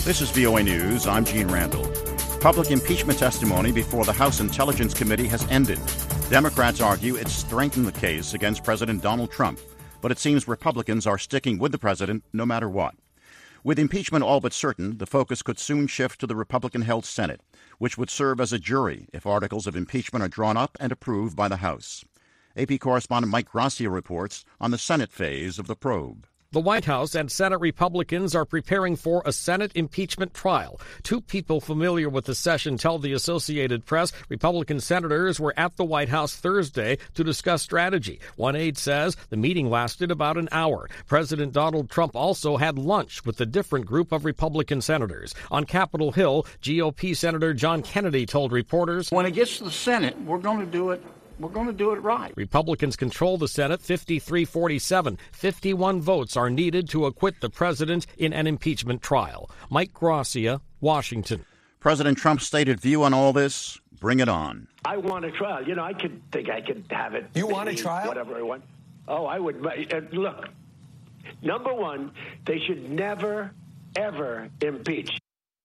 This is VOA News. I'm Gene Randall. Public impeachment testimony before the House Intelligence Committee has ended. Democrats argue it's strengthened the case against President Donald Trump, but it seems Republicans are sticking with the president no matter what. With impeachment all but certain, the focus could soon shift to the Republican-held Senate, which would serve as a jury if articles of impeachment are drawn up and approved by the House. AP correspondent Mike Gracia reports on the Senate phase of the probe. The White House and Senate Republicans are preparing for a Senate impeachment trial. Two people familiar with the session tell the Associated Press Republican senators were at the White House Thursday to discuss strategy. One aide says the meeting lasted about an hour. President Donald Trump also had lunch with a different group of Republican senators. On Capitol Hill, GOP Senator John Kennedy told reporters, "When it gets to the Senate, we're going to do it. We're going to do it right." Republicans control the Senate 53-47. 51 votes are needed to acquit the president in an impeachment trial. Mike Gracia, Washington. President Trump's stated view on all this? Bring it on. I want a trial. You know, I could have it. You want a trial? Whatever I want. Oh, I would. Look, number one, they should never, ever impeach.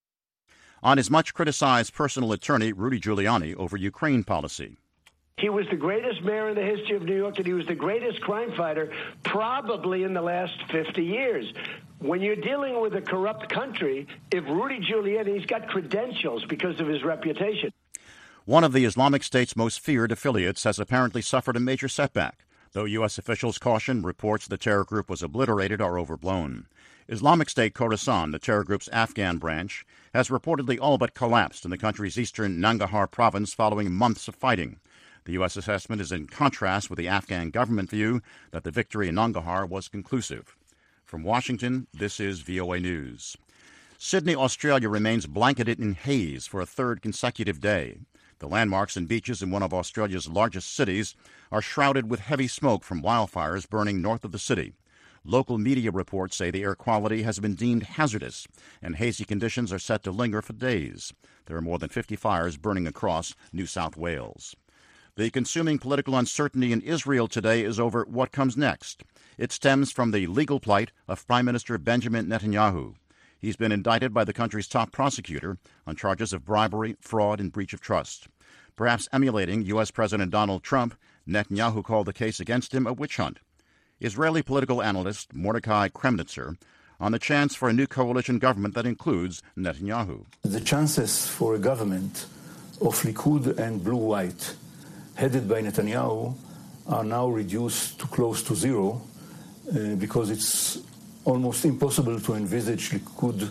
On his much criticized personal attorney, Rudy Giuliani, over Ukraine policy. He was the greatest mayor in the history of New York, and he was the greatest crime fighter probably in the last 50 years. When you're dealing with a corrupt country, if Rudy Giuliani's got credentials because of his reputation. One of the Islamic State's most feared affiliates has apparently suffered a major setback, though U.S. officials caution reports the terror group was obliterated are overblown. Islamic State Khorasan, the terror group's Afghan branch, has reportedly all but collapsed in the country's eastern Nangarhar province following months of fighting. The U.S. assessment is in contrast with the Afghan government view that the victory in Nangarhar was conclusive. From Washington, this is VOA News. Sydney, Australia remains blanketed in haze for a third consecutive day. The landmarks and beaches in one of Australia's largest cities are shrouded with heavy smoke from wildfires burning north of the city. Local media reports say the air quality has been deemed hazardous, and hazy conditions are set to linger for days. There are more than 50 fires burning across New South Wales. The consuming political uncertainty in Israel today is over what comes next. It stems from the legal plight of Prime Minister Benjamin Netanyahu. He's been indicted by the country's top prosecutor on charges of bribery, fraud, and breach of trust. Perhaps emulating U.S. President Donald Trump, Netanyahu called the case against him a witch hunt. Israeli political analyst Mordecai Kremnitzer on the chance for a new coalition government that includes Netanyahu. The chances for a government of Likud and blue-white headed by Netanyahu are now reduced to close to zero because it's almost impossible to envisage Likud,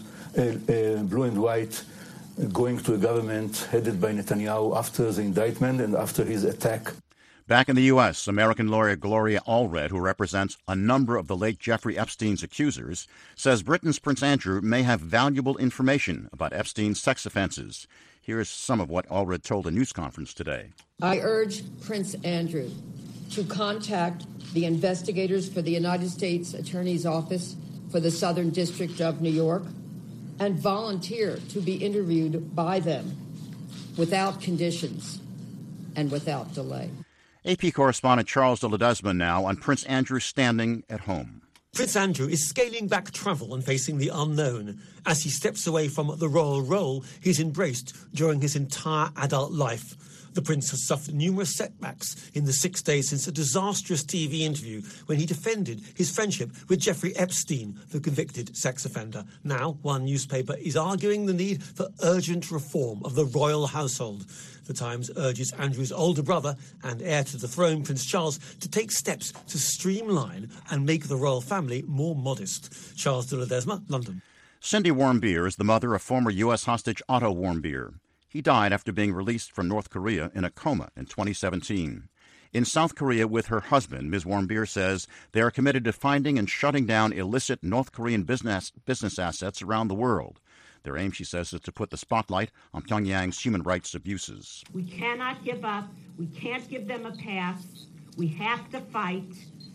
blue and white, going to a government headed by Netanyahu after the indictment and after his attack. Back in the U.S., American lawyer Gloria Allred, who represents a number of the late Jeffrey Epstein's accusers, says Britain's Prince Andrew may have valuable information about Epstein's sex offenses. Here's some of what Allred told a news conference today. I urge Prince Andrew to contact the investigators for the United States Attorney's Office for the Southern District of New York and volunteer to be interviewed by them without conditions and without delay. AP correspondent Charles de Ledesma now on Prince Andrew's standing at home. Prince Andrew is scaling back travel and facing the unknown as he steps away from the royal role he's embraced during his entire adult life. The prince has suffered numerous setbacks in the 6 days since a disastrous TV interview when he defended his friendship with Jeffrey Epstein, the convicted sex offender. Now, one newspaper is arguing the need for urgent reform of the royal household. The Times urges Andrew's older brother and heir to the throne, Prince Charles, to take steps to streamline and make the royal family more modest. Charles de Ledesma, London. Cindy Warmbier is the mother of former U.S. hostage Otto Warmbier. He died after being released from North Korea in a coma in 2017. In South Korea with her husband, Ms. Warmbier says they are committed to finding and shutting down illicit North Korean business assets around the world. Their aim, she says, is to put the spotlight on Pyongyang's human rights abuses. We cannot give up. We can't give them a pass. We have to fight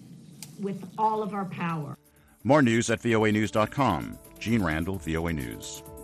with all of our power. More news at voanews.com. Gene Randall, VOA News.